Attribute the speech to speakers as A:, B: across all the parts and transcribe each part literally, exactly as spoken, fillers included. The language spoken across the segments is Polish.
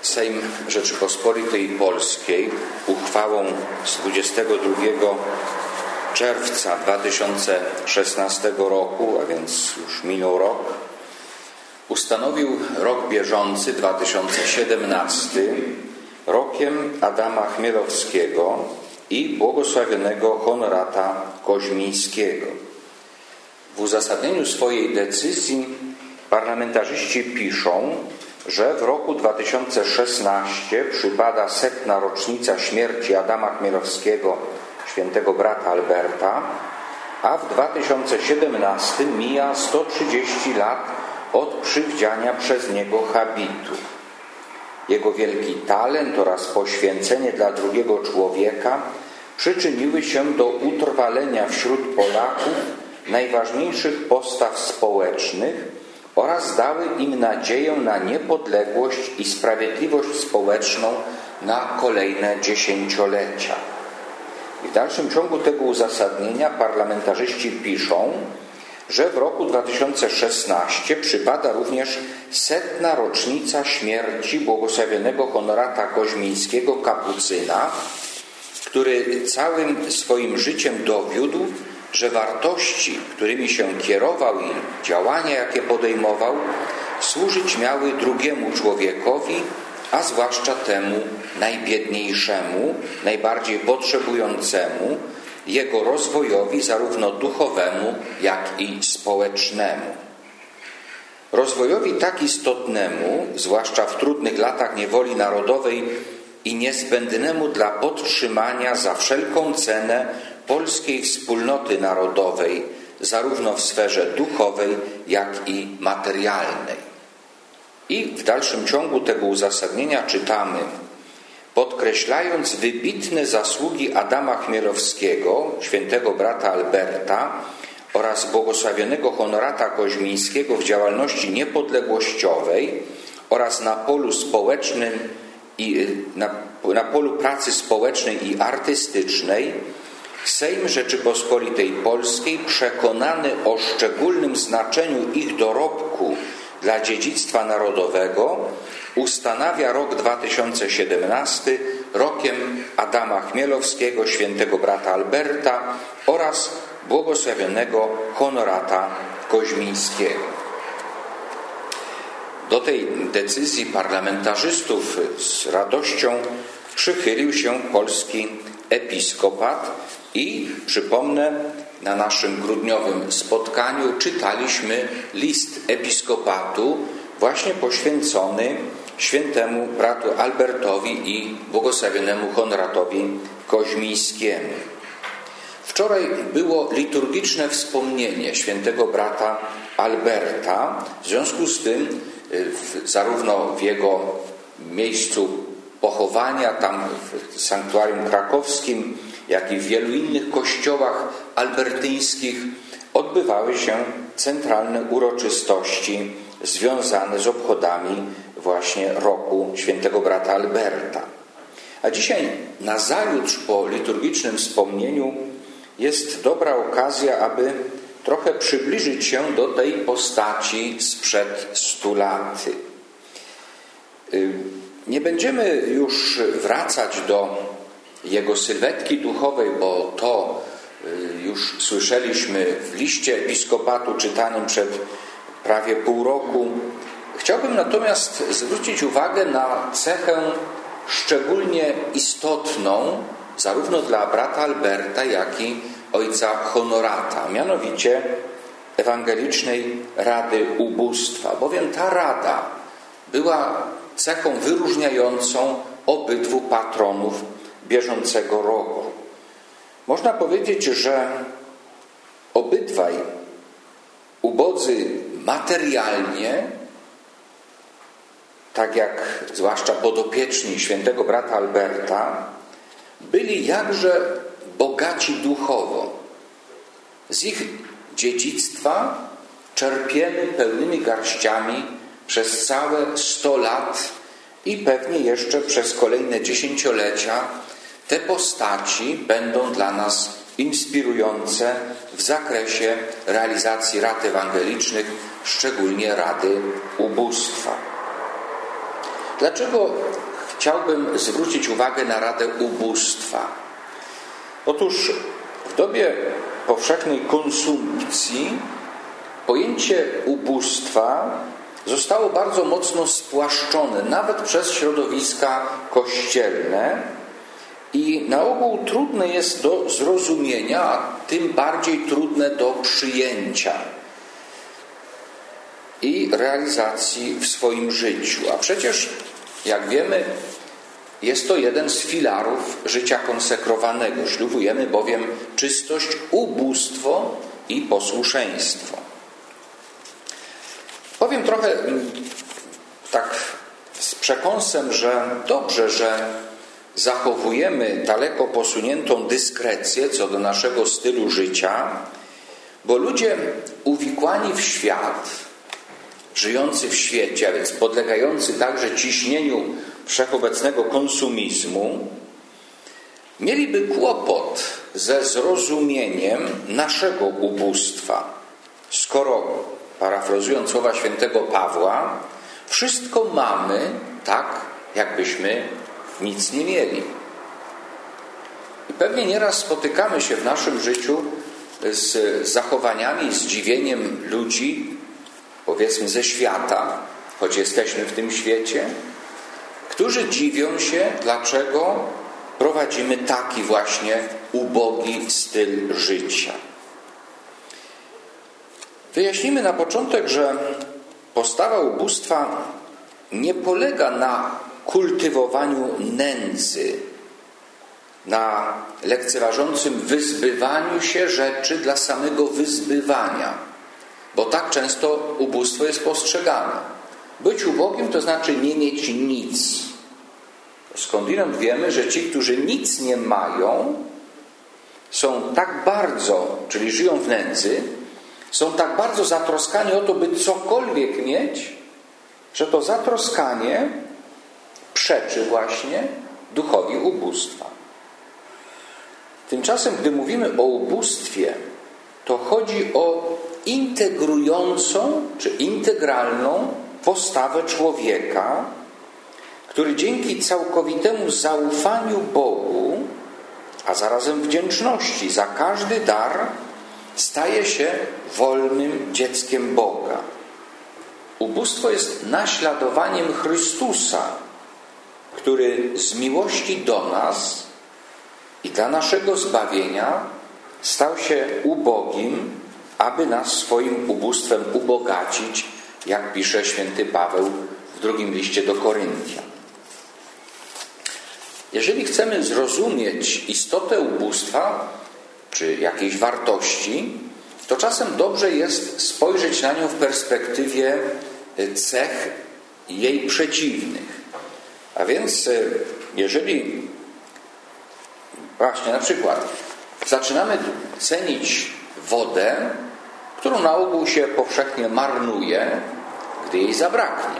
A: Sejm Rzeczypospolitej Polskiej uchwałą z dwudziestego drugiego czerwca dwa tysiące szesnastego roku, a więc już minął rok, ustanowił rok bieżący dwa tysiące siedemnasty rokiem Adama Chmielowskiego i błogosławionego Honorata Koźmińskiego. W uzasadnieniu swojej decyzji parlamentarzyści piszą, że w roku dwa tysiące szesnastym przypada setna rocznica śmierci Adama Chmielowskiego, świętego brata Alberta, a w dwa tysiące siedemnastym mija sto trzydzieści lat od przywdziania przez niego habitu. Jego wielki talent oraz poświęcenie dla drugiego człowieka przyczyniły się do utrwalenia wśród Polaków najważniejszych postaw społecznych oraz dały im nadzieję na niepodległość i sprawiedliwość społeczną na kolejne dziesięciolecia. I w dalszym ciągu tego uzasadnienia parlamentarzyści piszą, że w roku dwa tysiące szesnastym przypada również setna rocznica śmierci błogosławionego Honorata Koźmińskiego, kapucyna, który całym swoim życiem dowiódł, że wartości, którymi się kierował i działania, jakie podejmował, służyć miały drugiemu człowiekowi, a zwłaszcza temu najbiedniejszemu, najbardziej potrzebującemu, jego rozwojowi zarówno duchowemu, jak i społecznemu. Rozwojowi tak istotnemu, zwłaszcza w trudnych latach niewoli narodowej i niezbędnemu dla podtrzymania za wszelką cenę polskiej wspólnoty narodowej, zarówno w sferze duchowej, jak i materialnej. I w dalszym ciągu tego uzasadnienia czytamy: podkreślając wybitne zasługi Adama Chmielowskiego, świętego brata Alberta oraz błogosławionego Honorata Koźmińskiego w działalności niepodległościowej oraz na polu społecznym i na, na polu pracy społecznej i artystycznej, Sejm Rzeczypospolitej Polskiej, przekonany o szczególnym znaczeniu ich dorobku dla dziedzictwa narodowego, ustanawia rok dwa tysiące siedemnasty rokiem Adama Chmielowskiego, świętego brata Alberta oraz błogosławionego Honorata Koźmińskiego. Do tej decyzji parlamentarzystów z radością przychylił się polski episkopat i, przypomnę, na naszym grudniowym spotkaniu czytaliśmy list episkopatu właśnie poświęcony świętemu bratu Albertowi i błogosławionemu Honoratowi Koźmińskiemu. Wczoraj było liturgiczne wspomnienie świętego brata Alberta. W związku z tym w, zarówno w jego miejscu pochowania, tam w sanktuarium krakowskim, jak i w wielu innych kościołach albertyńskich odbywały się centralne uroczystości związane z obchodami właśnie roku świętego brata Alberta. A dzisiaj, nazajutrz po liturgicznym wspomnieniu, jest dobra okazja, aby trochę przybliżyć się do tej postaci sprzed stu lat. Nie będziemy już wracać do jego sylwetki duchowej, bo to już słyszeliśmy w liście episkopatu czytanym przed prawie pół roku. Chciałbym natomiast zwrócić uwagę na cechę szczególnie istotną zarówno dla brata Alberta, jak i ojca Honorata, mianowicie Ewangelicznej Rady Ubóstwa, bowiem ta rada była cechą wyróżniającą obydwu patronów bieżącego roku. Można powiedzieć, że obydwaj ubodzy materialnie, tak jak zwłaszcza podopieczni świętego brata Alberta, byli jakże bogaci duchowo. Z ich dziedzictwa czerpiemy pełnymi garściami przez całe sto lat i pewnie jeszcze przez kolejne dziesięciolecia. Te postaci będą dla nas inspirujące w zakresie realizacji rad ewangelicznych, szczególnie Rady Ubóstwa. Dlaczego chciałbym zwrócić uwagę na Radę Ubóstwa? Otóż w dobie powszechnej konsumpcji pojęcie ubóstwa zostało bardzo mocno spłaszczone, nawet przez środowiska kościelne, i na ogół trudne jest do zrozumienia, a tym bardziej trudne do przyjęcia i realizacji w swoim życiu. A przecież, jak wiemy, jest to jeden z filarów życia konsekrowanego. Ślubujemy bowiem czystość, ubóstwo i posłuszeństwo. Powiem trochę tak z przekąsem, że dobrze, że zachowujemy daleko posuniętą dyskrecję co do naszego stylu życia, bo ludzie uwikłani w świat, żyjący w świecie, a więc podlegający także ciśnieniu wszechobecnego konsumizmu, mieliby kłopot ze zrozumieniem naszego ubóstwa, skoro, parafrazując słowa świętego Pawła, wszystko mamy tak, jakbyśmy nic nie mieli. I pewnie nieraz spotykamy się w naszym życiu z zachowaniami, zdziwieniem ludzi, powiedzmy ze świata, choć jesteśmy w tym świecie, którzy dziwią się, dlaczego prowadzimy taki właśnie ubogi styl życia. Wyjaśnimy na początek, że postawa ubóstwa nie polega na kultywowaniu nędzy, na lekceważącym wyzbywaniu się rzeczy dla samego wyzbywania, bo tak często ubóstwo jest postrzegane. Być ubogim to znaczy nie mieć nic. Skądinąd wiemy, że ci, którzy nic nie mają, są tak bardzo, czyli żyją w nędzy, są tak bardzo zatroskani o to, by cokolwiek mieć, że to zatroskanie przeczy właśnie duchowi ubóstwa. Tymczasem, gdy mówimy o ubóstwie, to chodzi o integrującą czy integralną postawę człowieka, który dzięki całkowitemu zaufaniu Bogu, a zarazem wdzięczności za każdy dar, staje się wolnym dzieckiem Boga. Ubóstwo jest naśladowaniem Chrystusa, który z miłości do nas i dla naszego zbawienia stał się ubogim, aby nas swoim ubóstwem ubogacić, jak pisze święty Paweł w drugim liście do Koryntian. Jeżeli chcemy zrozumieć istotę ubóstwa czy jakiejś wartości, to czasem dobrze jest spojrzeć na nią w perspektywie cech jej przeciwnych. A więc jeżeli właśnie na przykład zaczynamy cenić wodę, którą na ogół się powszechnie marnuje, gdy jej zabraknie.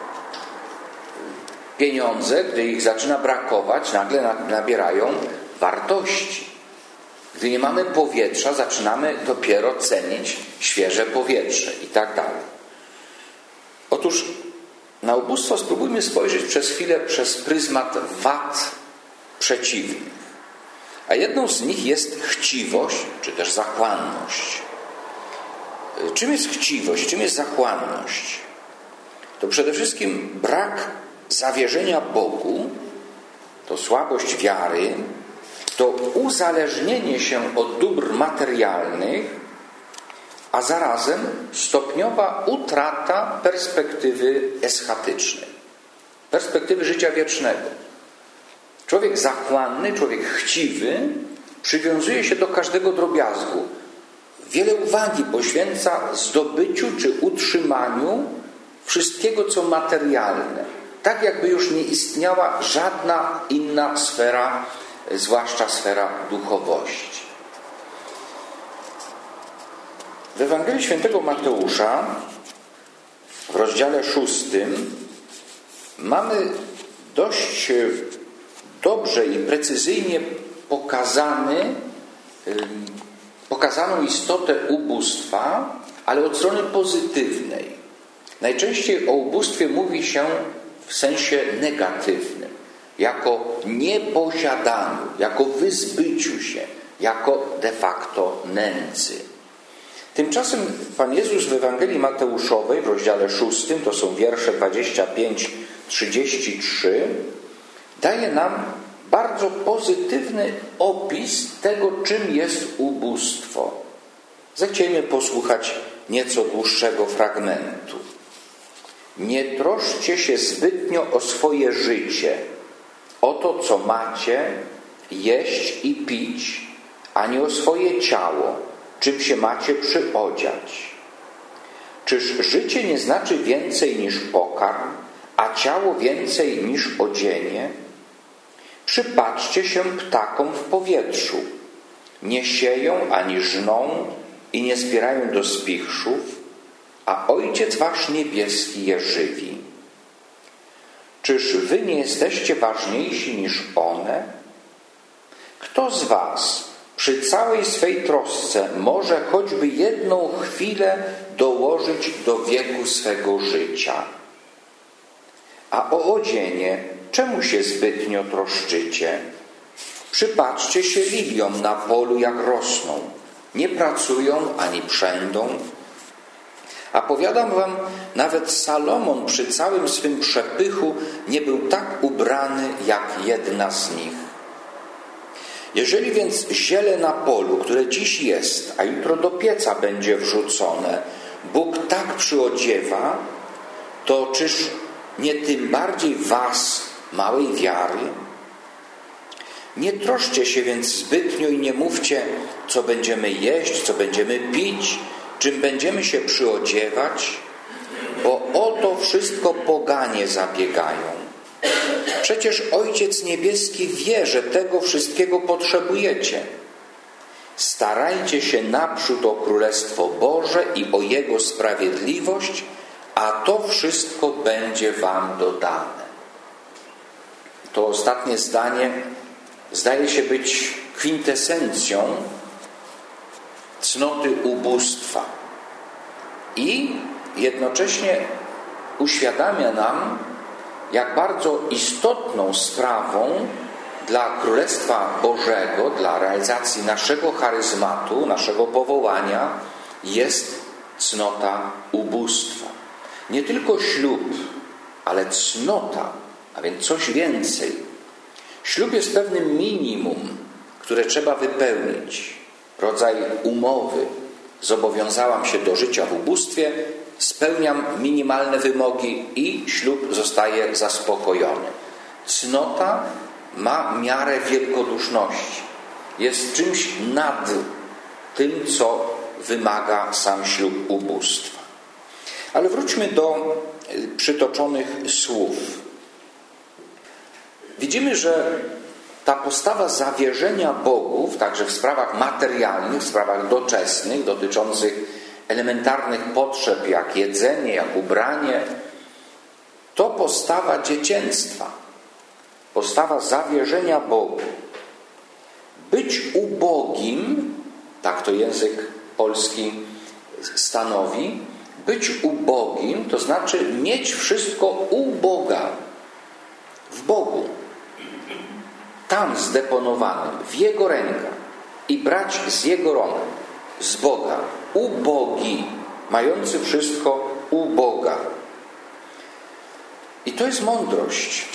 A: Pieniądze, gdy ich zaczyna brakować, nagle nabierają wartości. Gdy nie mamy powietrza, zaczynamy dopiero cenić świeże powietrze i tak dalej. Otóż na ubóstwo spróbujmy spojrzeć przez chwilę przez pryzmat wad przeciwnych. A jedną z nich jest chciwość, czy też zachłanność. Czym jest chciwość? Czym jest zachłanność? To przede wszystkim brak zawierzenia Bogu, to słabość wiary, to uzależnienie się od dóbr materialnych, a zarazem stopniowa utrata perspektywy eschatycznej, perspektywy życia wiecznego. Człowiek zachłanny, człowiek chciwy przywiązuje się do każdego drobiazgu. Wiele uwagi poświęca zdobyciu czy utrzymaniu wszystkiego, co materialne. Tak jakby już nie istniała żadna inna sfera, zwłaszcza sfera duchowości. W Ewangelii Świętego Mateusza w rozdziale szóstym mamy dość dobrze i precyzyjnie pokazany, pokazaną istotę ubóstwa, ale od strony pozytywnej. Najczęściej o ubóstwie mówi się w sensie negatywnym, jako nieposiadaniu, jako wyzbyciu się, jako de facto nędzy. Tymczasem Pan Jezus w Ewangelii Mateuszowej w rozdziale szóstym, to są wiersze dwadzieścia pięć trzydzieści trzy, daje nam bardzo pozytywny opis tego, czym jest ubóstwo. Zechciejmy posłuchać nieco dłuższego fragmentu. Nie troszczcie się zbytnio o swoje życie, o to, co macie jeść i pić, ani o swoje ciało, czym się macie przyodziać. Czyż życie nie znaczy więcej niż pokarm, a ciało więcej niż odzienie? Przypatrzcie się ptakom w powietrzu. Nie sieją ani żną i nie zbierają do spichrzów, a Ojciec wasz niebieski je żywi. Czyż wy nie jesteście ważniejsi niż one? Kto z was przy całej swej trosce może choćby jedną chwilę dołożyć do wieku swego życia? A o odzienie czemu się zbytnio troszczycie? Przypatrzcie się liliom na polu, jak rosną. Nie pracują ani przędą. A powiadam wam, nawet Salomon przy całym swym przepychu nie był tak ubrany jak jedna z nich. Jeżeli więc ziele na polu, które dziś jest, a jutro do pieca będzie wrzucone, Bóg tak przyodziewa, to czyż nie tym bardziej was, małej wiary? Nie troszcie się więc zbytnio i nie mówcie, co będziemy jeść, co będziemy pić, czym będziemy się przyodziewać, bo o to wszystko poganie zabiegają. Przecież Ojciec Niebieski wie, że tego wszystkiego potrzebujecie. Starajcie się naprzód o Królestwo Boże i o Jego sprawiedliwość, a to wszystko będzie wam dodane. To ostatnie zdanie zdaje się być kwintesencją cnoty ubóstwa i jednocześnie uświadamia nam, jak bardzo istotną sprawą dla Królestwa Bożego, dla realizacji naszego charyzmatu, naszego powołania jest cnota ubóstwa. Nie tylko ślub, ale cnota, a więc coś więcej. Ślub jest pewnym minimum, które trzeba wypełnić. Rodzaj umowy. Zobowiązałam się do życia w ubóstwie, spełniam minimalne wymogi i ślub zostaje zaspokojony. Cnota ma miarę wielkoduszności. Jest czymś nad tym, co wymaga sam ślub ubóstwa. Ale wróćmy do przytoczonych słów. Widzimy, że ta postawa zawierzenia Bogu, także w sprawach materialnych, w sprawach doczesnych, dotyczących elementarnych potrzeb, jak jedzenie, jak ubranie, to postawa dziecięctwa, postawa zawierzenia Bogu. Być ubogim, tak to język polski stanowi, być ubogim to znaczy mieć wszystko u Boga, w Bogu, tam zdeponowanym, w Jego rękach i brać z Jego rąk, z Boga. Ubogi, mający wszystko u Boga. I to jest mądrość.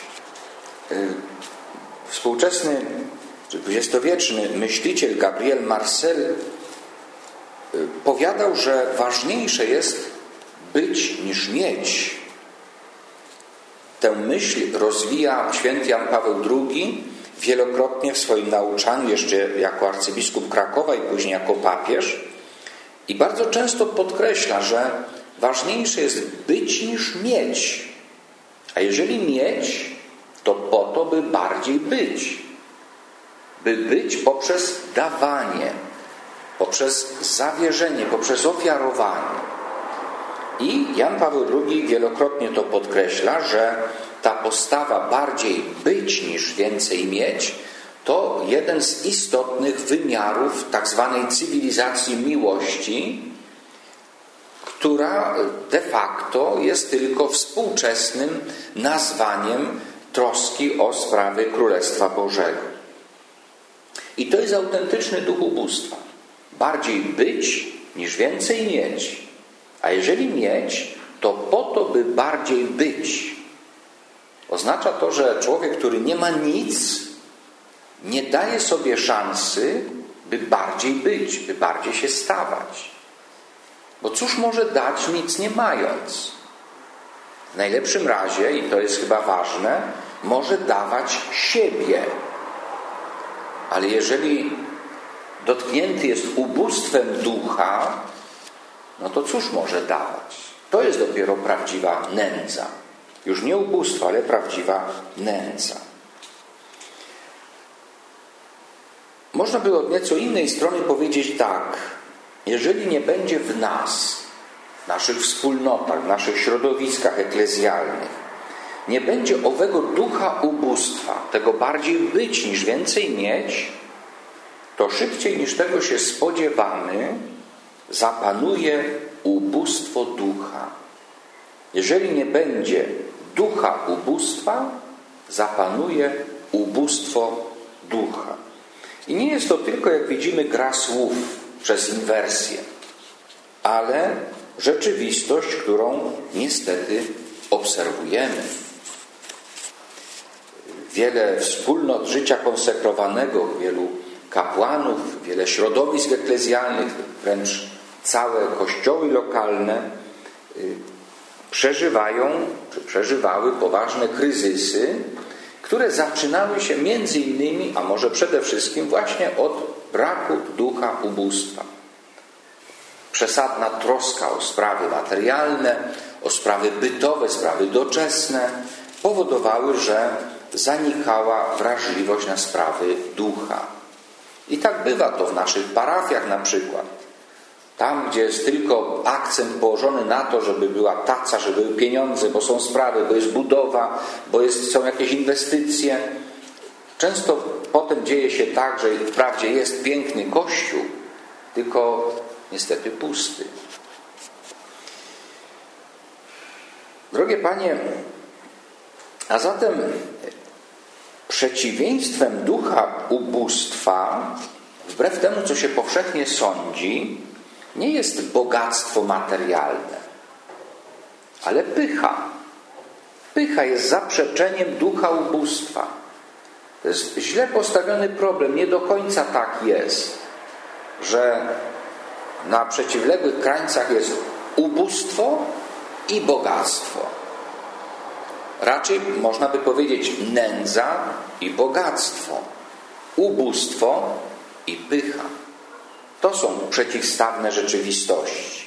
A: Współczesny, czy dwudziestowieczny myśliciel Gabriel Marcel powiadał, że ważniejsze jest być niż mieć. Tę myśl rozwija święty Jan Paweł drugi wielokrotnie w swoim nauczaniu, jeszcze jako arcybiskup Krakowa i później jako papież. I bardzo często podkreśla, że ważniejsze jest być niż mieć. A jeżeli mieć, to po to, by bardziej być. By być poprzez dawanie, poprzez zawierzenie, poprzez ofiarowanie. I Jan Paweł drugi wielokrotnie to podkreśla, że ta postawa bardziej być niż więcej mieć to jeden z istotnych wymiarów tak zwanej cywilizacji miłości, która de facto jest tylko współczesnym nazwaniem troski o sprawy Królestwa Bożego. I to jest autentyczny duch ubóstwa. Bardziej być niż więcej mieć. A jeżeli mieć, to po to, by bardziej być. Oznacza to, że człowiek, który nie ma nic, nie daje sobie szansy, by bardziej być, by bardziej się stawać. Bo cóż może dać nic nie mając? W najlepszym razie, i to jest chyba ważne, może dawać siebie. Ale jeżeli dotknięty jest ubóstwem ducha, no to cóż może dawać? To jest dopiero prawdziwa nędza. Już nie ubóstwo, ale prawdziwa nędza. Można by od nieco innej strony powiedzieć tak. Jeżeli nie będzie w nas, w naszych wspólnotach, w naszych środowiskach eklezjalnych, nie będzie owego ducha ubóstwa, tego bardziej być niż więcej mieć, to szybciej niż tego się spodziewamy, zapanuje ubóstwo ducha. Jeżeli nie będzie ducha ubóstwa, zapanuje ubóstwo ducha. I nie jest to tylko, jak widzimy, gra słów przez inwersję, ale rzeczywistość, którą niestety obserwujemy. Wiele wspólnot życia konsekrowanego, wielu kapłanów, wiele środowisk eklezjalnych, wręcz całe kościoły lokalne przeżywają, czy przeżywały poważne kryzysy, które zaczynały się między innymi, a może przede wszystkim właśnie od braku ducha ubóstwa. Przesadna troska o sprawy materialne, o sprawy bytowe, sprawy doczesne powodowały, że zanikała wrażliwość na sprawy ducha. I tak bywa to w naszych parafiach na przykład. Tam, gdzie jest tylko akcent położony na to, żeby była taca, żeby były pieniądze, bo są sprawy, bo jest budowa, bo jest, są jakieś inwestycje. Często potem dzieje się tak, że wprawdzie jest piękny kościół, tylko niestety pusty. Drogie panie, a zatem przeciwieństwem ducha ubóstwa, wbrew temu, co się powszechnie sądzi, nie jest bogactwo materialne, ale pycha. Pycha jest zaprzeczeniem ducha ubóstwa. To jest źle postawiony problem. Nie do końca tak jest, że na przeciwległych krańcach jest ubóstwo i bogactwo. Raczej można by powiedzieć nędza i bogactwo, ubóstwo i pycha. To są przeciwstawne rzeczywistości.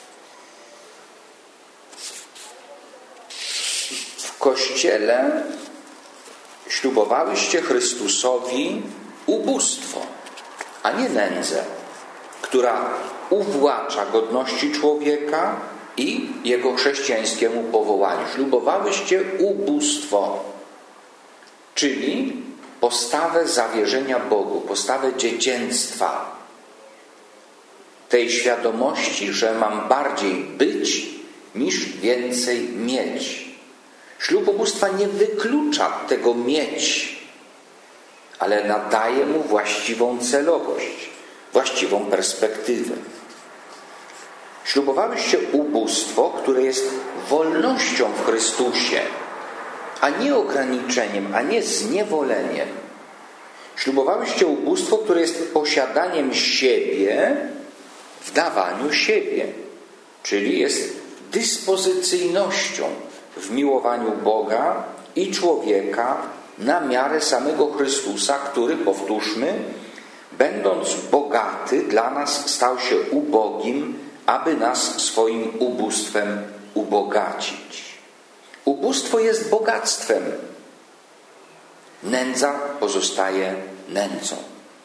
A: W Kościele ślubowałyście Chrystusowi ubóstwo, a nie nędzę, która uwłacza godności człowieka i jego chrześcijańskiemu powołaniu. Ślubowałyście ubóstwo, czyli postawę zawierzenia Bogu, postawę dziecięctwa, tej świadomości, że mam bardziej być niż więcej mieć. Ślub ubóstwa nie wyklucza tego mieć, ale nadaje mu właściwą celowość, właściwą perspektywę. Ślubowałyście ubóstwo, które jest wolnością w Chrystusie, a nie ograniczeniem, a nie zniewoleniem. Ślubowałyście ubóstwo, które jest posiadaniem siebie w dawaniu siebie, czyli jest dyspozycyjnością w miłowaniu Boga i człowieka na miarę samego Chrystusa, który, powtórzmy, będąc bogaty, dla nas stał się ubogim, aby nas swoim ubóstwem ubogacić. Ubóstwo jest bogactwem. Nędza pozostaje nędzą.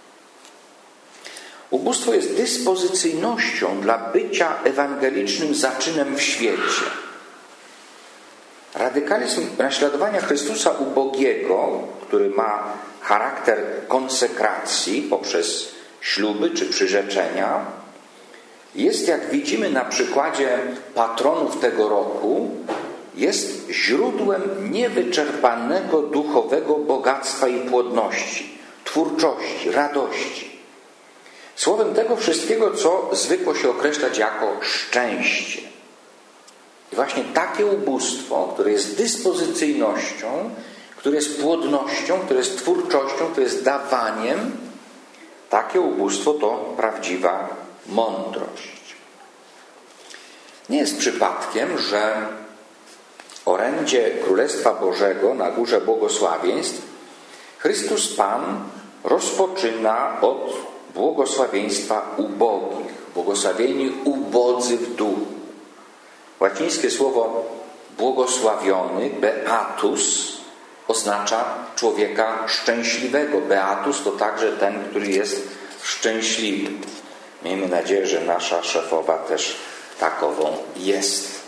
A: Ubóstwo jest dyspozycyjnością dla bycia ewangelicznym zaczynem w świecie. Radykalizm naśladowania Chrystusa ubogiego, który ma charakter konsekracji poprzez śluby czy przyrzeczenia, jest, jak widzimy na przykładzie patronów tego roku, jest źródłem niewyczerpanego duchowego bogactwa i płodności, twórczości, radości. Słowem tego wszystkiego, co zwykło się określać jako szczęście. I właśnie takie ubóstwo, które jest dyspozycyjnością, które jest płodnością, które jest twórczością, które jest dawaniem, takie ubóstwo to prawdziwa mądrość. Nie jest przypadkiem, że orędzie Królestwa Bożego na Górze Błogosławieństw Chrystus Pan rozpoczyna od błogosławieństwa ubogich. Błogosławieni ubodzy w duchu. Łacińskie słowo błogosławiony, beatus, oznacza człowieka szczęśliwego. Beatus to także ten, który jest szczęśliwy. Miejmy nadzieję, że nasza szefowa też takową jest.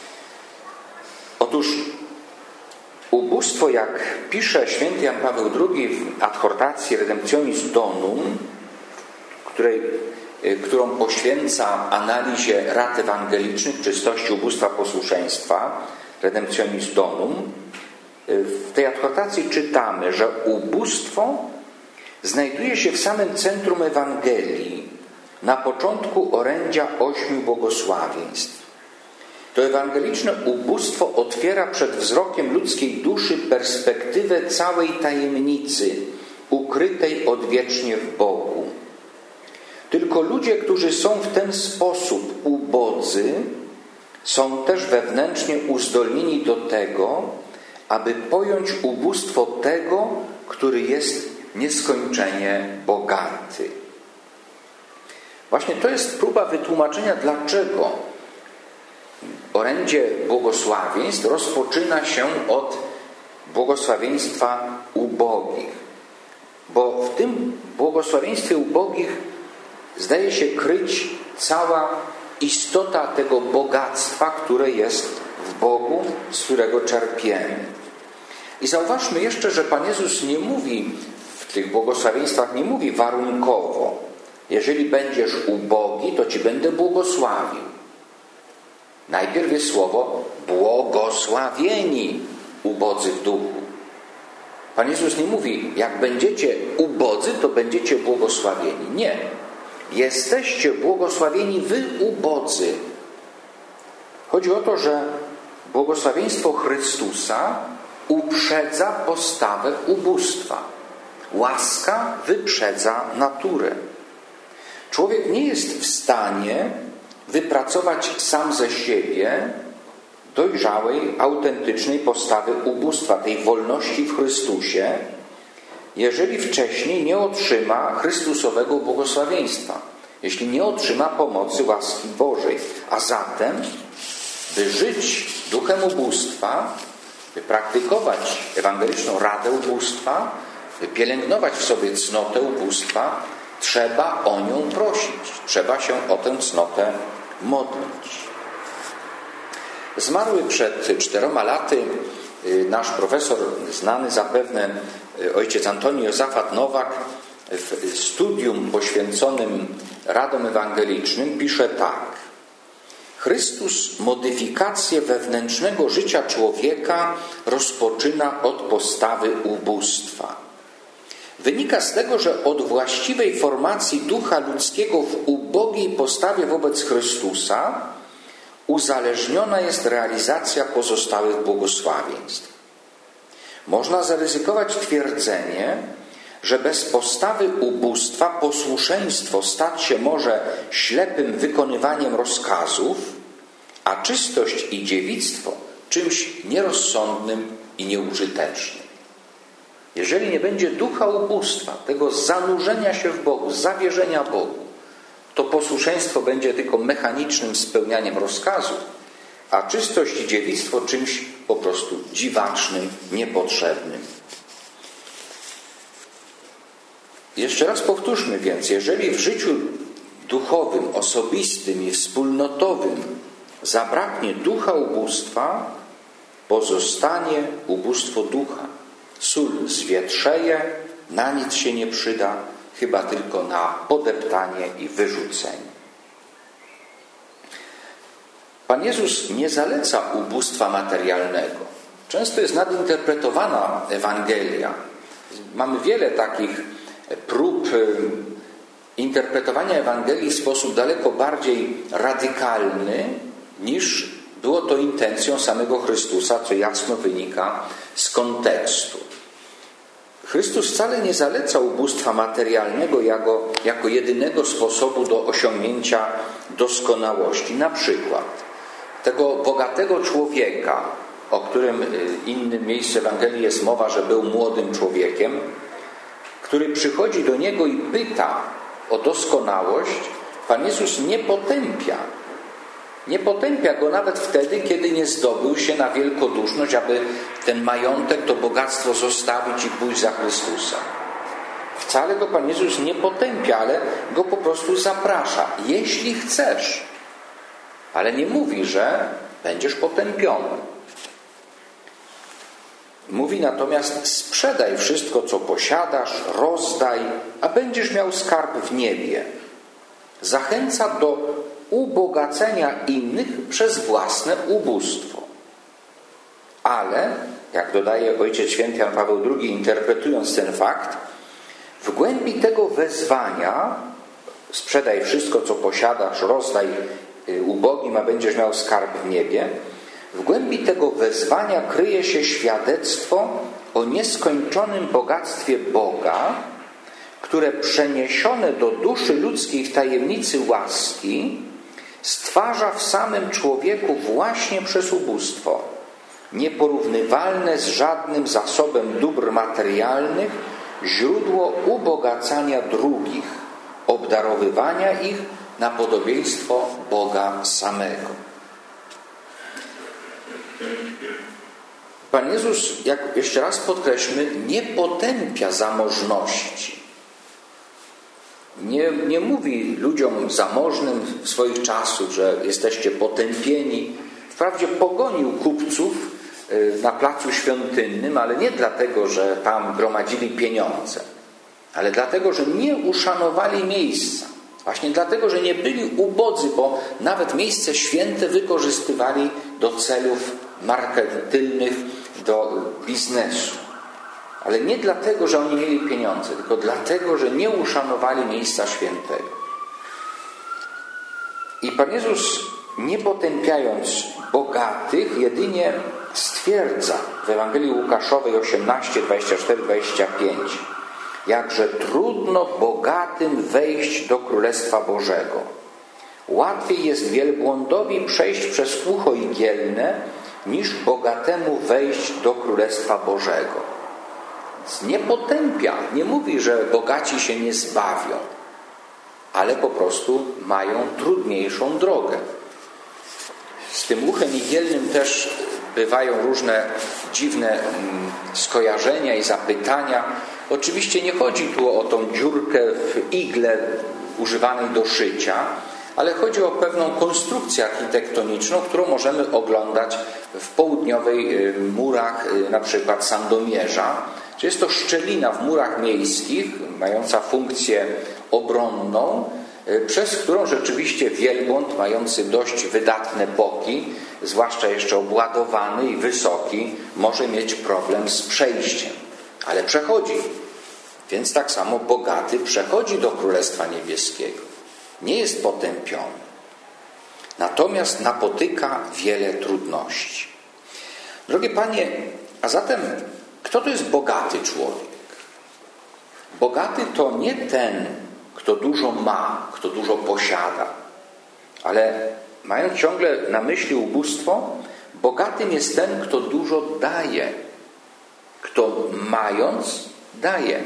A: Otóż ubóstwo, jak pisze święty Jan Paweł drugi w adhortacji Redemptionis Donum, której, którą poświęca analizie rad ewangelicznych, czystości ubóstwa posłuszeństwa, Redemptionis Donum, w tej adhortacji czytamy, że ubóstwo znajduje się w samym centrum Ewangelii, na początku orędzia ośmiu błogosławieństw. To ewangeliczne ubóstwo otwiera przed wzrokiem ludzkiej duszy perspektywę całej tajemnicy ukrytej odwiecznie w Bogu. Tylko ludzie, którzy są w ten sposób ubodzy, są też wewnętrznie uzdolnieni do tego, aby pojąć ubóstwo tego, który jest nieskończenie bogaty. Właśnie to jest próba wytłumaczenia, dlaczego orędzie błogosławieństw rozpoczyna się od błogosławieństwa ubogich. Bo w tym błogosławieństwie ubogich zdaje się kryć cała istota tego bogactwa, które jest w Bogu, z którego czerpiemy. I zauważmy jeszcze, że Pan Jezus nie mówi w tych błogosławieństwach, nie mówi warunkowo: jeżeli będziesz ubogi, to ci będę błogosławił. Najpierw jest słowo błogosławieni ubodzy w duchu. Pan Jezus nie mówi: jak będziecie ubodzy, to będziecie błogosławieni. Nie. Jesteście błogosławieni wy ubodzy. Chodzi o to, że błogosławieństwo Chrystusa uprzedza postawę ubóstwa. Łaska wyprzedza naturę. Człowiek nie jest w stanie wypracować sam ze siebie dojrzałej, autentycznej postawy ubóstwa, tej wolności w Chrystusie, jeżeli wcześniej nie otrzyma Chrystusowego błogosławieństwa, jeśli nie otrzyma pomocy łaski Bożej. A zatem, by żyć duchem ubóstwa, by praktykować ewangeliczną radę ubóstwa, by pielęgnować w sobie cnotę ubóstwa, trzeba o nią prosić, trzeba się o tę cnotę modlić. Zmarły przed czteroma laty nasz profesor, znany zapewne ojciec Antoni Jozafat Nowak, w studium poświęconym radom ewangelicznym pisze tak: Chrystus modyfikację wewnętrznego życia człowieka rozpoczyna od postawy ubóstwa. Wynika z tego, że od właściwej formacji ducha ludzkiego w ubogiej postawie wobec Chrystusa uzależniona jest realizacja pozostałych błogosławieństw. Można zaryzykować twierdzenie, że bez postawy ubóstwa posłuszeństwo stać się może ślepym wykonywaniem rozkazów, a czystość i dziewictwo czymś nierozsądnym i nieużytecznym. Jeżeli nie będzie ducha ubóstwa, tego zanurzenia się w Bogu, zawierzenia Bogu, to posłuszeństwo będzie tylko mechanicznym spełnianiem rozkazów, a czystość i dziewictwo czymś po prostu dziwacznym, niepotrzebnym. Jeszcze raz powtórzmy więc, jeżeli w życiu duchowym, osobistym i wspólnotowym zabraknie ducha ubóstwa, pozostanie ubóstwo ducha. Sól zwietrzeje, na nic się nie przyda, chyba tylko na podeptanie i wyrzucenie. Pan Jezus nie zaleca ubóstwa materialnego. Często jest nadinterpretowana Ewangelia. Mamy wiele takich prób interpretowania Ewangelii w sposób daleko bardziej radykalny, niż było to intencją samego Chrystusa, co jasno wynika z kontekstu. Chrystus wcale nie zaleca ubóstwa materialnego jako, jako jedynego sposobu do osiągnięcia doskonałości. Na przykład tego bogatego człowieka, o którym w innym miejscu Ewangelii jest mowa, że był młodym człowiekiem, który przychodzi do Niego i pyta o doskonałość, Pan Jezus nie potępia. Nie potępia go nawet wtedy, kiedy nie zdobył się na wielkoduszność, aby ten majątek, to bogactwo zostawić i pójść za Chrystusa. Wcale go Pan Jezus nie potępia, ale go po prostu zaprasza. Jeśli chcesz. Ale nie mówi, że będziesz potępiony. Mówi natomiast: sprzedaj wszystko, co posiadasz, rozdaj, a będziesz miał skarb w niebie. Zachęca do ubogacenia innych przez własne ubóstwo. Ale, jak dodaje Ojciec Święty Jan Paweł drugi, interpretując ten fakt, w głębi tego wezwania: sprzedaj wszystko, co posiadasz, rozdaj ubogim, a będziesz miał skarb w niebie, w głębi tego wezwania kryje się świadectwo o nieskończonym bogactwie Boga, które przeniesione do duszy ludzkiej w tajemnicy łaski stwarza w samym człowieku właśnie przez ubóstwo, nieporównywalne z żadnym zasobem dóbr materialnych, źródło ubogacania drugich, obdarowywania ich na podobieństwo Boga samego. Pan Jezus, jak jeszcze raz podkreślmy, nie potępia zamożności. Nie, nie mówi ludziom zamożnym w swoich czasów, że jesteście potępieni. Wprawdzie pogonił kupców na placu świątynnym, ale nie dlatego, że tam gromadzili pieniądze, ale dlatego, że nie uszanowali miejsca. Właśnie dlatego, że nie byli ubodzy, bo nawet miejsce święte wykorzystywali do celów marketyngownych, do biznesu. Ale nie dlatego, że oni mieli pieniądze, tylko dlatego, że nie uszanowali miejsca świętego. I Pan Jezus, nie potępiając bogatych, jedynie stwierdza w Ewangelii Łukaszowej osiemnaście, dwadzieścia cztery, dwadzieścia pięć: jakże trudno bogatym wejść do Królestwa Bożego. Łatwiej jest wielbłądowi przejść przez ucho igielne, niż bogatemu wejść do Królestwa Bożego. Nie potępia, nie mówi, że bogaci się nie zbawią, ale po prostu mają trudniejszą drogę. Z tym uchem igielnym też bywają różne dziwne skojarzenia i zapytania. Oczywiście nie chodzi tu o tą dziurkę w igle używanej do szycia, ale chodzi o pewną konstrukcję architektoniczną, którą możemy oglądać w południowych murach, na przykład Sandomierza. Czyli jest to szczelina w murach miejskich, mająca funkcję obronną, przez którą rzeczywiście wielbłąd, mający dość wydatne boki, zwłaszcza jeszcze obładowany i wysoki, może mieć problem z przejściem. Ale przechodzi. Więc tak samo bogaty przechodzi do Królestwa Niebieskiego. Nie jest potępiony. Natomiast napotyka wiele trudności. Drogie Panie, a zatem kto to jest bogaty człowiek? Bogaty to nie ten, kto dużo ma, kto dużo posiada. Ale mając ciągle na myśli ubóstwo, bogatym jest ten, kto dużo daje. Kto mając, daje.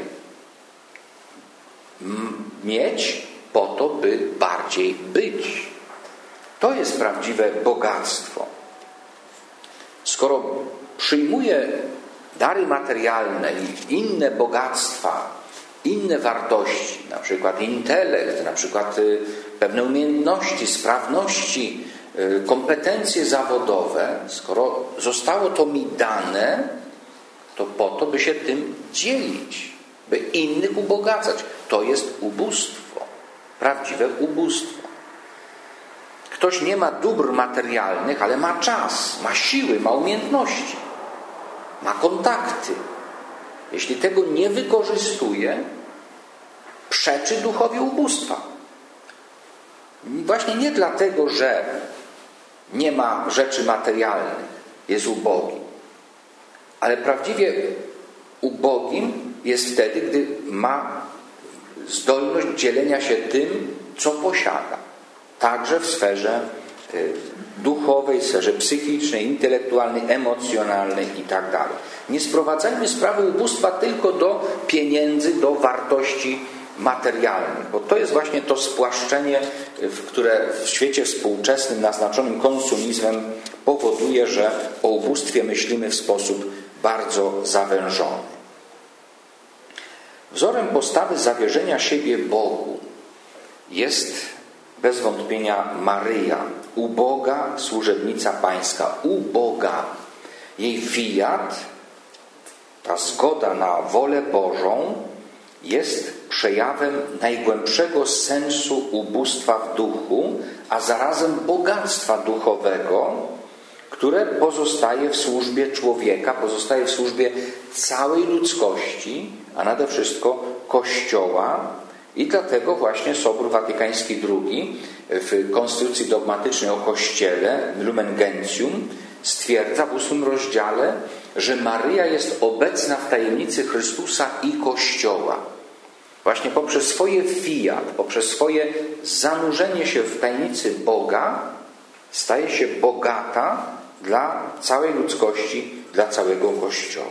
A: Mieć po to, by bardziej być. To jest prawdziwe bogactwo. Skoro przyjmuje dary materialne i inne bogactwa, inne wartości, na przykład intelekt, na przykład pewne umiejętności, sprawności, kompetencje zawodowe, skoro zostało to mi dane, to po to, by się tym dzielić, by innych ubogacać. To jest ubóstwo, prawdziwe ubóstwo. Ktoś nie ma dóbr materialnych, ale ma czas, ma siły, ma umiejętności, ma kontakty. Jeśli tego nie wykorzystuje, przeczy duchowi ubóstwa. Właśnie nie dlatego, że nie ma rzeczy materialnych, jest ubogi, ale prawdziwie ubogim jest wtedy, gdy ma zdolność dzielenia się tym, co posiada. Także w sferze duchowej, sferze psychicznej, intelektualnej, emocjonalnej i tak dalej. Nie sprowadzajmy sprawy ubóstwa tylko do pieniędzy, do wartości materialnych, bo to jest właśnie to spłaszczenie, które w świecie współczesnym naznaczonym konsumizmem powoduje, że o ubóstwie myślimy w sposób bardzo zawężony. Wzorem postawy zawierzenia siebie Bogu jest bez wątpienia Maryja, uboga służebnica Pańska, uboga. Jej fiat, ta zgoda na wolę Bożą, jest przejawem najgłębszego sensu ubóstwa w duchu, a zarazem bogactwa duchowego, które pozostaje w służbie człowieka, pozostaje w służbie całej ludzkości, a nade wszystko Kościoła. I dlatego właśnie Sobór Watykański drugi w konstytucji dogmatycznej o Kościele, Lumen Gentium, stwierdza w ósmym rozdziale, że Maryja jest obecna w tajemnicy Chrystusa i Kościoła. Właśnie poprzez swoje fiat, poprzez swoje zanurzenie się w tajemnicy Boga staje się bogata dla całej ludzkości, dla całego Kościoła.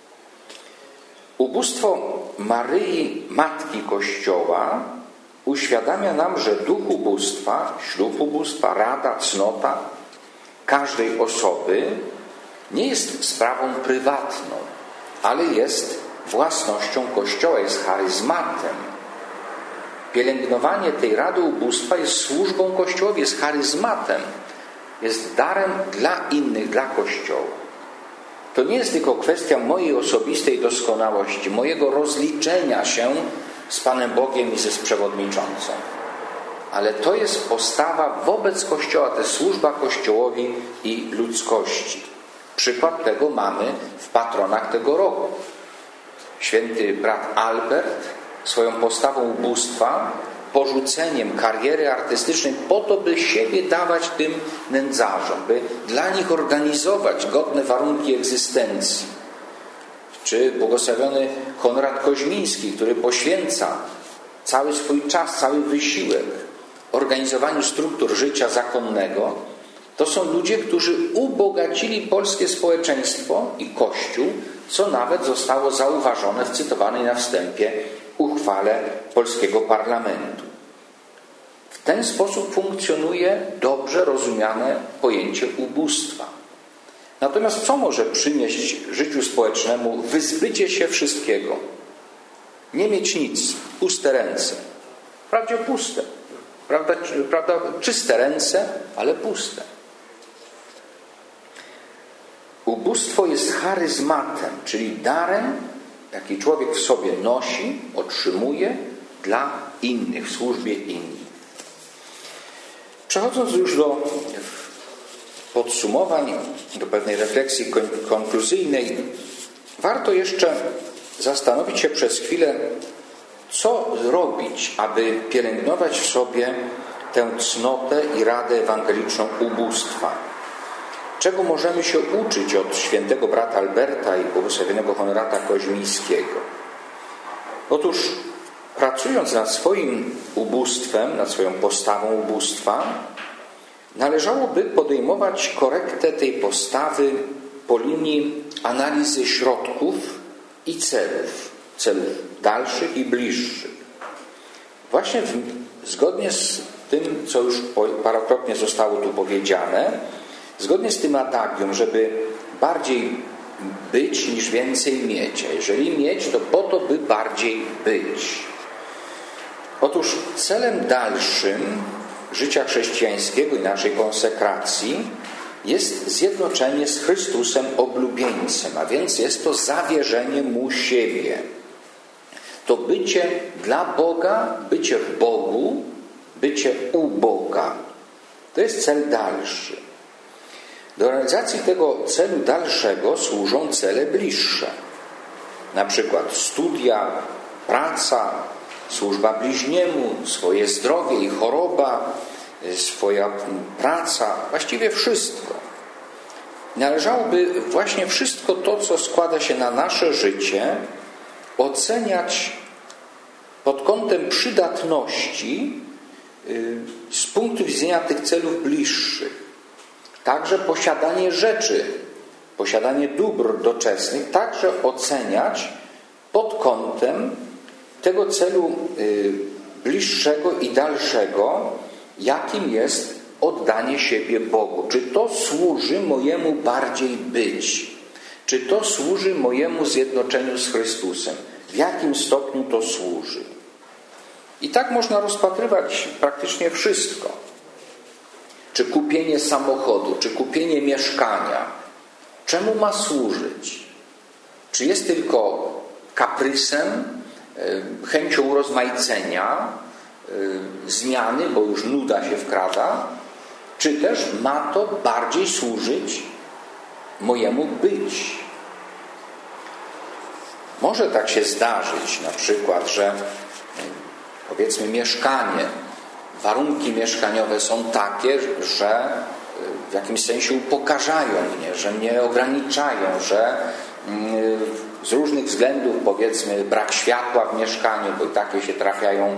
A: Ubóstwo Maryi, Matki Kościoła, uświadamia nam, że duch ubóstwa, ślub ubóstwa, rada, cnota każdej osoby nie jest sprawą prywatną, ale jest własnością Kościoła, jest charyzmatem. Pielęgnowanie tej rady ubóstwa jest służbą Kościołowi, jest charyzmatem, jest darem dla innych, dla Kościoła. To nie jest tylko kwestia mojej osobistej doskonałości, mojego rozliczenia się z Panem Bogiem i ze przewodniczącą. Ale to jest postawa wobec Kościoła, to jest służba Kościołowi i ludzkości. Przykład tego mamy w patronach tego roku. Święty brat Albert swoją postawą ubóstwa, porzuceniem kariery artystycznej po to, by siebie dawać tym nędzarzom, by dla nich organizować godne warunki egzystencji. Czy błogosławiony Konrad Koźmiński, który poświęca cały swój czas, cały wysiłek organizowaniu struktur życia zakonnego, to są ludzie, którzy ubogacili polskie społeczeństwo i Kościół, co nawet zostało zauważone w cytowanej na wstępie uchwale polskiego parlamentu. W ten sposób funkcjonuje dobrze rozumiane pojęcie ubóstwa. Natomiast co może przynieść życiu społecznemu wyzbycie się wszystkiego? Nie mieć nic, puste ręce. Wprawdzie puste, prawda, prawda, czyste ręce, ale puste. Ubóstwo jest charyzmatem, czyli darem, jaki człowiek w sobie nosi, otrzymuje dla innych, w służbie innych. Przechodząc już do podsumowań, do pewnej refleksji konkluzyjnej, warto jeszcze zastanowić się przez chwilę, co robić, aby pielęgnować w sobie tę cnotę i radę ewangeliczną ubóstwa. Czego możemy się uczyć od świętego brata Alberta i błogosławionego Honorata Koźmińskiego? Otóż pracując nad swoim ubóstwem, nad swoją postawą ubóstwa, należałoby podejmować korektę tej postawy po linii analizy środków i celów, celów dalszych i bliższych. Właśnie w, zgodnie z tym, co już parokrotnie zostało tu powiedziane, zgodnie z tym adagium, żeby bardziej być niż więcej mieć. A jeżeli mieć, to po to, by bardziej być. Otóż celem dalszym życia chrześcijańskiego i naszej konsekracji jest zjednoczenie z Chrystusem oblubieńcem, a więc jest to zawierzenie Mu siebie. To bycie dla Boga, bycie w Bogu, bycie u Boga. To jest cel dalszy. Do realizacji tego celu dalszego służą cele bliższe. Na przykład studia, praca, służba bliźniemu, swoje zdrowie i choroba, swoja praca, właściwie wszystko. Należałoby właśnie wszystko to, co składa się na nasze życie, oceniać pod kątem przydatności z punktu widzenia tych celów bliższych. Także posiadanie rzeczy, posiadanie dóbr doczesnych, także oceniać pod kątem tego celu bliższego i dalszego, jakim jest oddanie siebie Bogu. Czy to służy mojemu bardziej być? Czy to służy mojemu zjednoczeniu z Chrystusem? W jakim stopniu to służy? I tak można rozpatrywać praktycznie wszystko. Czy kupienie samochodu, czy kupienie mieszkania. Czemu ma służyć? Czy jest tylko kaprysem, chęcią urozmaicenia, zmiany, bo już nuda się wkrada, czy też ma to bardziej służyć mojemu być? Może tak się zdarzyć na przykład, że powiedzmy mieszkanie, warunki mieszkaniowe są takie, że w jakimś sensie upokarzają mnie, że mnie ograniczają, że z różnych względów, powiedzmy brak światła w mieszkaniu, bo i takie się trafiają,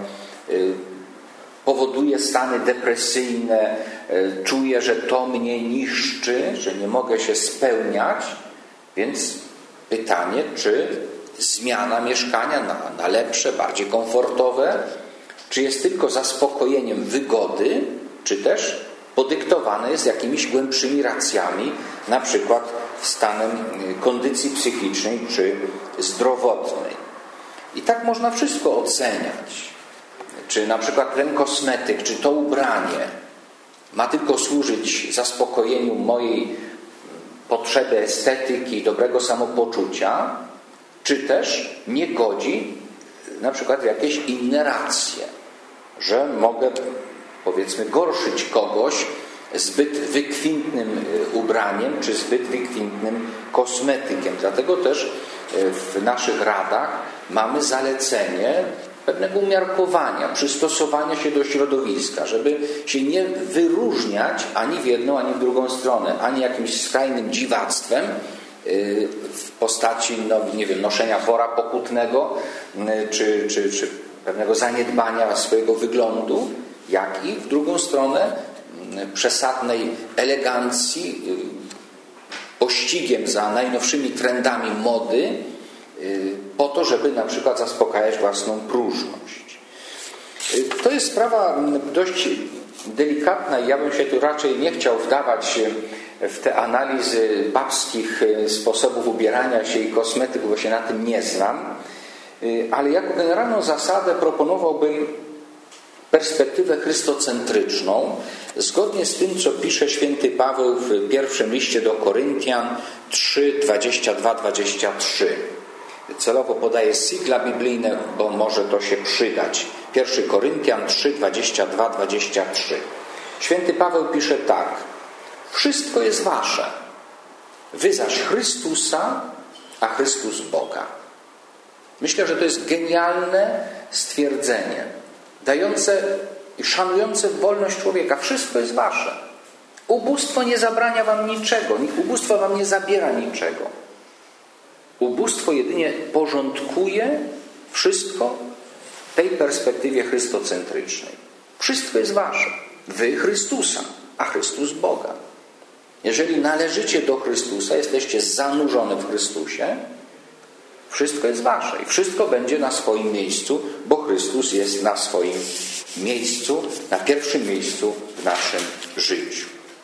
A: powoduje stany depresyjne, czuję, że to mnie niszczy, że nie mogę się spełniać, więc pytanie, czy zmiana mieszkania na, na lepsze, bardziej komfortowe, czy jest tylko zaspokojeniem wygody, czy też podyktowane jest jakimiś głębszymi racjami, na przykład stanem kondycji psychicznej czy zdrowotnej. I tak można wszystko oceniać. Czy na przykład ten kosmetyk, czy to ubranie ma tylko służyć zaspokojeniu mojej potrzeby estetyki, dobrego samopoczucia, czy też nie godzi na przykład w jakieś inne racje, że mogę, powiedzmy, gorszyć kogoś zbyt wykwintnym ubraniem czy zbyt wykwintnym kosmetykiem. Dlatego też w naszych radach mamy zalecenie pewnego umiarkowania, przystosowania się do środowiska, żeby się nie wyróżniać ani w jedną, ani w drugą stronę, ani jakimś skrajnym dziwactwem w postaci, no, nie wiem, noszenia wora pokutnego czy, czy, czy pewnego zaniedbania swojego wyglądu, jak i w drugą stronę przesadnej elegancji, pościgiem za najnowszymi trendami mody, po to, żeby na przykład zaspokajać własną próżność. To jest sprawa dość delikatna i ja bym się tu raczej nie chciał wdawać w te analizy babskich sposobów ubierania się i kosmetyków, bo się na tym nie znam, ale jako generalną zasadę proponowałbym perspektywę chrystocentryczną, zgodnie z tym, co pisze święty Paweł w pierwszym liście do Koryntian trzy, dwadzieścia dwa dwadzieścia trzy. Celowo podaję sigla biblijne, bo może to się przydać. pierwszy Koryntian trzy, dwadzieścia dwa dwadzieścia trzy. Święty Paweł pisze tak: wszystko jest wasze, wy zaś Chrystusa, a Chrystus Boga. Myślę, że to jest genialne stwierdzenie, dające i szanujące wolność człowieka. Wszystko jest wasze. Ubóstwo nie zabrania wam niczego, ubóstwo wam nie zabiera niczego. Ubóstwo jedynie porządkuje wszystko w tej perspektywie chrystocentrycznej. Wszystko jest wasze. Wy Chrystusa, a Chrystus Boga. Jeżeli należycie do Chrystusa, jesteście zanurzone w Chrystusie, wszystko jest wasze i wszystko będzie na swoim miejscu, bo Chrystus jest na swoim miejscu, na pierwszym miejscu w naszym życiu.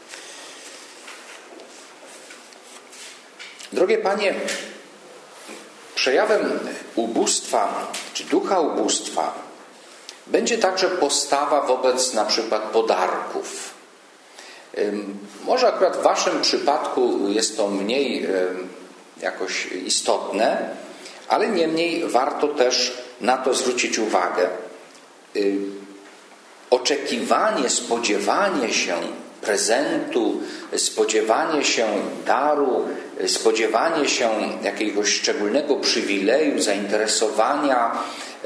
A: Drogie Panie, przejawem ubóstwa, czy ducha ubóstwa będzie także postawa wobec na przykład podarków. Może akurat w waszym przypadku jest to mniej jakoś istotne, ale niemniej warto też na to zwrócić uwagę. oczekiwanie, spodziewanie się prezentu, spodziewanie się daru, spodziewanie się jakiegoś szczególnego przywileju, zainteresowania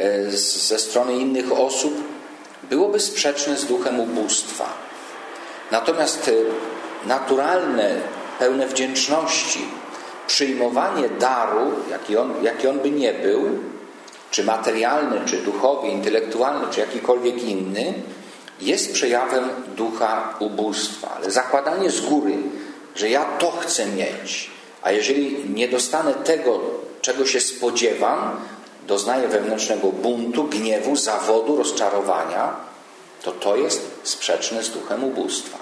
A: ze strony innych osób byłoby sprzeczne z duchem ubóstwa. Natomiast naturalne, pełne wdzięczności przyjmowanie daru, jaki on, jaki on by nie był, czy materialny, czy duchowy, intelektualny, czy jakikolwiek inny, jest przejawem ducha ubóstwa. Ale zakładanie z góry, że ja to chcę mieć, a jeżeli nie dostanę tego, czego się spodziewam, doznaję wewnętrznego buntu, gniewu, zawodu, rozczarowania, to to jest sprzeczne z duchem ubóstwa.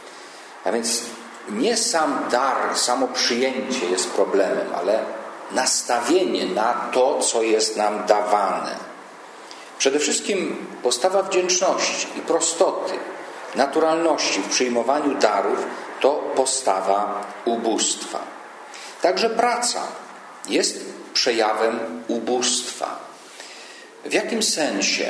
A: A więc nie sam dar, samo przyjęcie jest problemem, ale nastawienie na to, co jest nam dawane. Przede wszystkim postawa wdzięczności i prostoty, naturalności w przyjmowaniu darów to postawa ubóstwa. Także praca jest przejawem ubóstwa. W jakim sensie?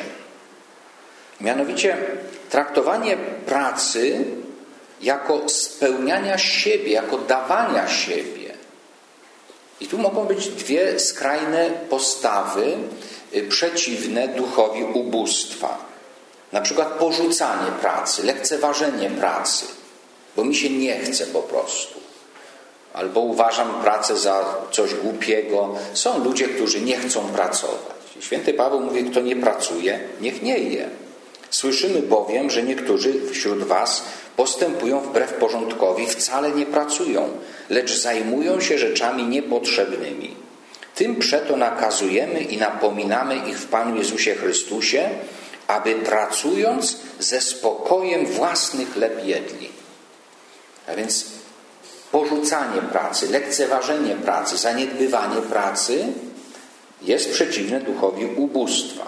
A: Mianowicie traktowanie pracy jako spełniania siebie, jako dawania siebie. I tu mogą być dwie skrajne postawy przeciwne duchowi ubóstwa. Na przykład porzucanie pracy, lekceważenie pracy, bo mi się nie chce po prostu. Albo uważam pracę za coś głupiego. Są ludzie, którzy nie chcą pracować. Święty Paweł mówi, kto nie pracuje, niech nie je. Słyszymy bowiem, że niektórzy wśród was postępują wbrew porządkowi, wcale nie pracują, lecz zajmują się rzeczami niepotrzebnymi. Tym przeto nakazujemy i napominamy ich w Panu Jezusie Chrystusie, aby pracując ze spokojem własny chleb jedli. A więc porzucanie pracy, lekceważenie pracy, zaniedbywanie pracy jest przeciwne duchowi ubóstwa.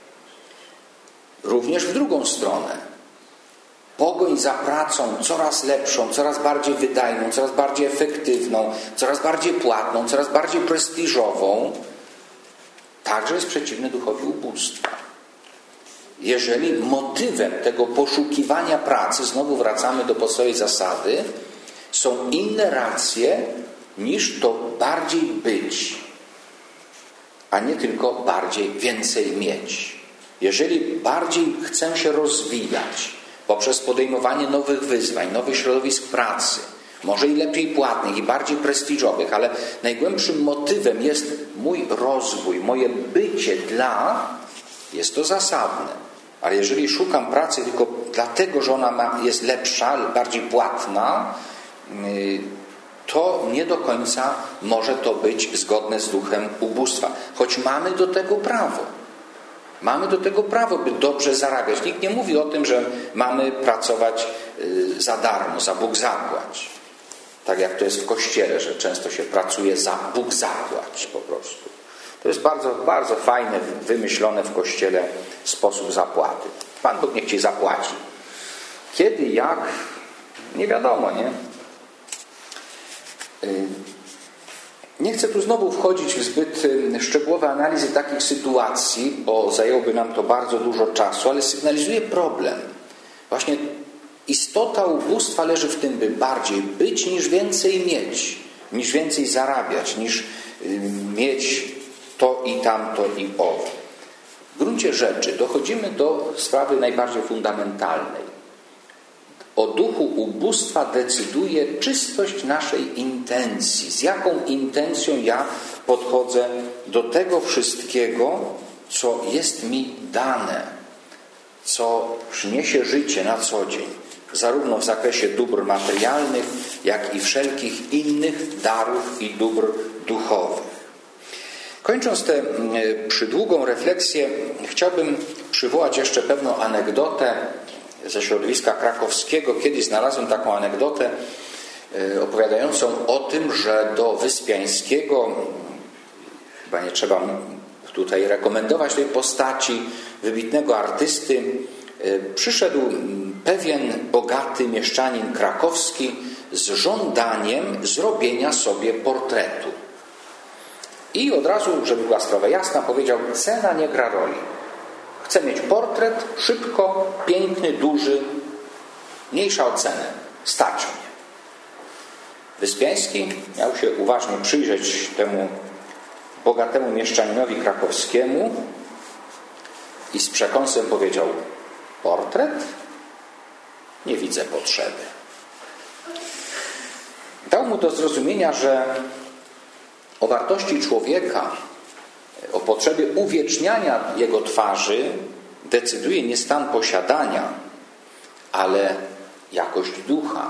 A: Również w drugą stronę. Pogoń za pracą coraz lepszą, coraz bardziej wydajną, coraz bardziej efektywną, coraz bardziej płatną, coraz bardziej prestiżową, także jest przeciwne duchowi ubóstwa. Jeżeli motywem tego poszukiwania pracy, znowu wracamy do podstawowej zasady, są inne racje niż to bardziej być, a nie tylko bardziej więcej mieć. Jeżeli bardziej chcę się rozwijać poprzez podejmowanie nowych wyzwań, nowych środowisk pracy, może i lepiej płatnych, i bardziej prestiżowych, ale najgłębszym motywem jest mój rozwój, moje bycie dla, jest to zasadne. Ale jeżeli szukam pracy tylko dlatego, że ona ma, jest lepsza, bardziej płatna, to nie do końca może to być zgodne z duchem ubóstwa. Choć mamy do tego prawo. Mamy do tego prawo, by dobrze zarabiać. Nikt nie mówi o tym, że mamy pracować za darmo, za Bóg zapłać. Tak jak to jest w Kościele, że często się pracuje za Bóg zapłać po prostu. To jest bardzo, bardzo fajne, wymyślone w Kościele sposób zapłaty. Pan Bóg niech ci zapłaci. Kiedy, jak? Nie wiadomo, nie? Nie chcę tu znowu wchodzić w zbyt szczegółowe analizy takich sytuacji, bo zajęłoby nam to bardzo dużo czasu, ale sygnalizuje problem. Właśnie istota ubóstwa leży w tym, by bardziej być niż więcej mieć, niż więcej zarabiać, niż mieć to i tamto i owo. W gruncie rzeczy dochodzimy do sprawy najbardziej fundamentalnej. O duchu ubóstwa decyduje czystość naszej intencji. Z jaką intencją ja podchodzę do tego wszystkiego, co jest mi dane, co przyniesie życie na co dzień, zarówno w zakresie dóbr materialnych, jak i wszelkich innych darów i dóbr duchowych. Kończąc tę przydługą refleksję, chciałbym przywołać jeszcze pewną anegdotę ze środowiska krakowskiego. Kiedyś znalazłem taką anegdotę opowiadającą o tym, że do Wyspiańskiego, chyba nie trzeba tutaj rekomendować tej postaci, wybitnego artysty, przyszedł pewien bogaty mieszczanin krakowski z żądaniem zrobienia sobie portretu. I od razu, żeby była sprawa jasna, powiedział: cena nie gra roli. Chcę mieć portret, szybko, piękny, duży, mniejsza o cenę. Stać mnie. Wyspiański miał się uważnie przyjrzeć temu bogatemu mieszczaninowi krakowskiemu i z przekąsem powiedział: portret? Nie widzę potrzeby. Dał mu do zrozumienia, że o wartości człowieka, o potrzebie uwieczniania jego twarzy decyduje nie stan posiadania, ale jakość ducha.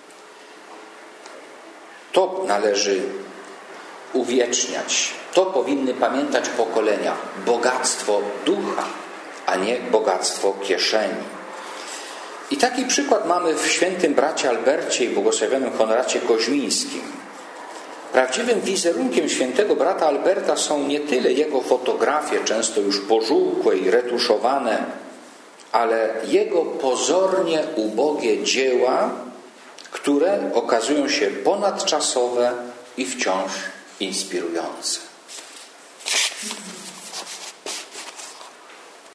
A: To należy uwieczniać. To powinny pamiętać pokolenia. Bogactwo ducha, a nie bogactwo kieszeni. I taki przykład mamy w świętym bracie Albercie i błogosławionym Honoracie Koźmińskim. Prawdziwym wizerunkiem świętego brata Alberta są nie tyle jego fotografie, często już pożółkłe i retuszowane, ale jego pozornie ubogie dzieła, które okazują się ponadczasowe i wciąż inspirujące.